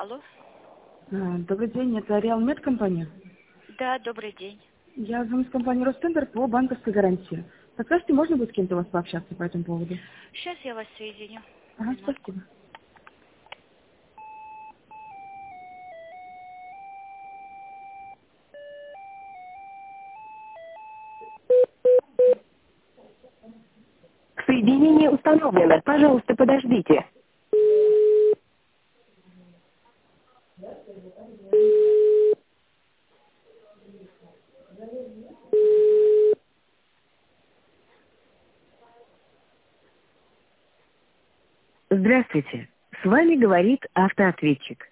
Алло. Добрый день, это Реалмед компания. Да, добрый день. Я звоню с компании Ростендер по банковской гарантии. Подскажите, можно будет с кем-то у вас пообщаться по этому поводу? Сейчас я вас соединю. Ага, Минутку. спасибо. Соединение установлено. Пожалуйста, подождите. Здравствуйте. С вами говорит автоответчик.